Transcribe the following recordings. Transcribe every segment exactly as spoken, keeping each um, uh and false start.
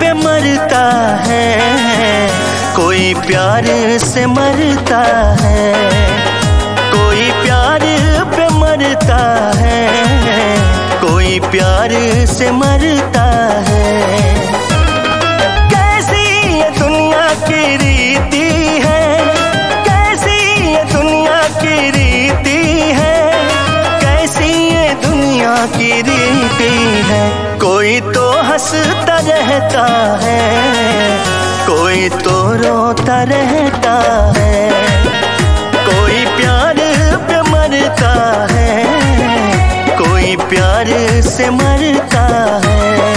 पे मरता है, कोई प्यार से मरता है, कोई प्यार पे मरता है, कोई प्यार से मरता है। कैसी ये दुनिया की रीति है, कैसी ये दुनिया की रीति है, कैसी ये दुनिया की रीति है। कोई तो हंसता रहता है, कोई तो रोता रहता है, कोई प्यार पे मरता है, कोई प्यार से मरता है।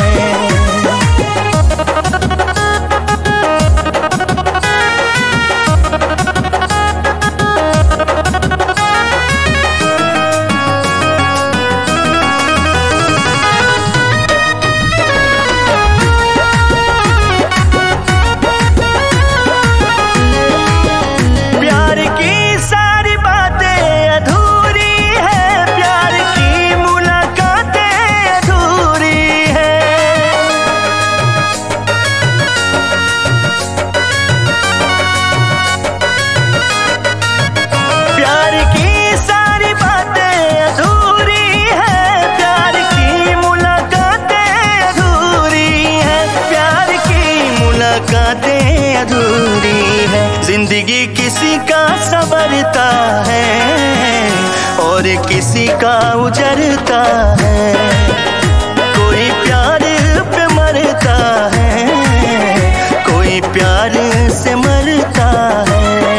मुलाकातें अधूरी है। जिंदगी किसी का संवरता है और किसी का उजरता है, कोई प्यार पे मरता है, कोई प्यार से मरता है।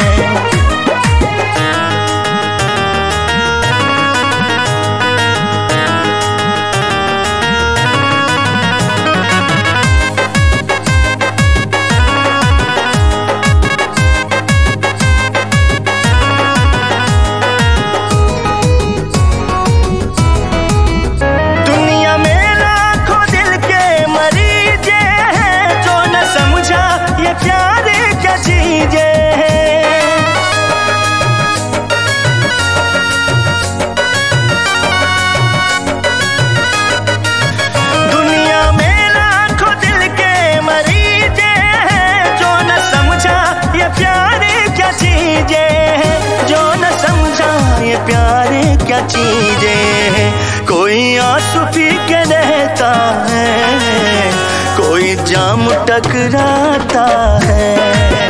प्यार क्या चीजें हैं, कोई आंसू पी के रहता है, कोई जाम टकराता है।